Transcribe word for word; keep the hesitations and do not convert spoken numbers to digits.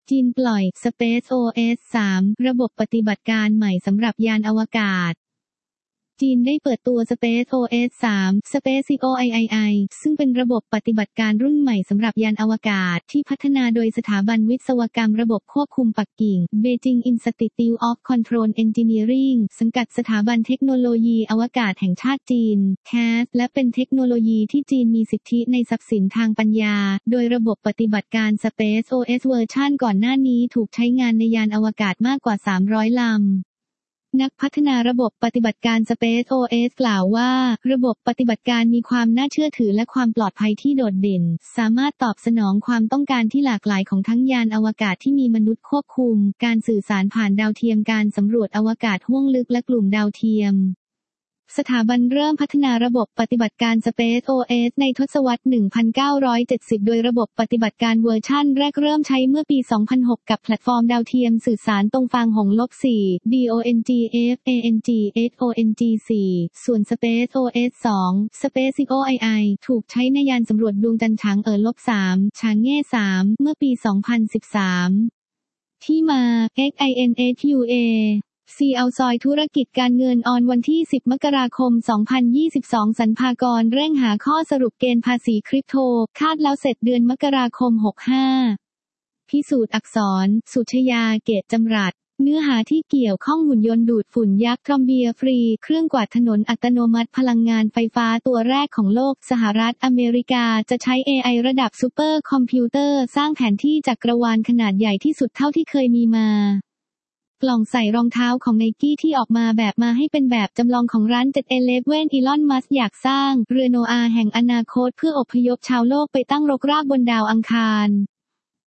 จีนปล่อย Space โอ เอส สาม ระบบปฏิบัติการใหม่สำหรับยานอวกาศจีนได้เปิดตัว Space โอ เอส สาม Spaceo ไอ ไอ ไอ ซึ่งเป็นระบบปฏิบัติการรุ่นใหม่สำหรับยานอวกาศที่พัฒนาโดยสถาบันวิศวกรรมระบบควบคุมปักกิ่ง Beijing Institute of Control Engineering สังกัดสถาบันเทคโนโลยีอวกาศแห่งชาติจีน ซี เอ เอส และเป็นเทคโนโลยีที่จีนมีสิทธิในทรัพย์สินทางปัญญาโดยระบบปฏิบัติการ Space โอ เอส เวอร์ชันก่อนหน้านี้ถูกใช้งานในยานอวกาศมากกว่าสามร้อยลำนักพัฒนาระบบปฏิบัติการ Space โอ เอส กล่าวว่าระบบปฏิบัติการมีความน่าเชื่อถือและความปลอดภัยที่โดดเด่นสามารถตอบสนองความต้องการที่หลากหลายของทั้งยานอวกาศที่มีมนุษย์ควบคุมการสื่อสารผ่านดาวเทียมการสำรวจอวกาศห้วงลึกและกลุ่มดาวเทียมสถาบันเริ่มพัฒนาระบบปฏิบัติการ Space โอ เอส ในทศวรรษ หนึ่งพันเก้าร้อยเจ็ดสิบ โดยระบบปฏิบัติการเวอร์ชันแรกเริ่มใช้เมื่อปี สองพันหก กับแพลตฟอร์มดาวเทียมสื่อสารตรงฟางหงส์ สี่ ดอง ดอง สี่ ส่วน Space โอ เอส สอง Spaceo ไอ ไอ ถูกใช้ในยานสำรวจดวงจันทร์ฉางเอ๋อ สาม ฉางแง่ สาม เมื่อปี สองพันสิบสาม ที่มา เอ็กซ์ ไอ เอ็น เอส ยู เอซีเอาซอยธุรกิจการเงินออนวันที่สิบมกราคมสองพันยี่สิบสองสรรพากรเร่งหาข้อสรุปเกณฑ์ภาษีคริปโตคาดแล้วเสร็จเดือนมกราคมหกห้าพิสูจน์อักษรสุชยาเกตจำรัดเนื้อหาที่เกี่ยวข้องหุ่นยนต์ดูดฝุ่นยักษ์ทรอมเบียฟรีเครื่องกวาดถนนอัตโนมัติพลังงานไฟฟ้าตัวแรกของโลกสหรัฐอเมริกาจะใช้ เอ ไอ ระดับซูเปอร์คอมพิวเตอร์สร้างแผนที่จักรวาลขนาดใหญ่ที่สุดเท่าที่เคยมีมากล่องใส่รองเท้าของไนกี้ที่ออกมาแบบมาให้เป็นแบบจำลองของร้าน เจ็ด อีเลฟเว่น อีลอนมัสก์อยากสร้างเรือโนอาห์แห่งอนาคตเพื่ออพยพชาวโลกไปตั้งรกรากบนดาวอังคาร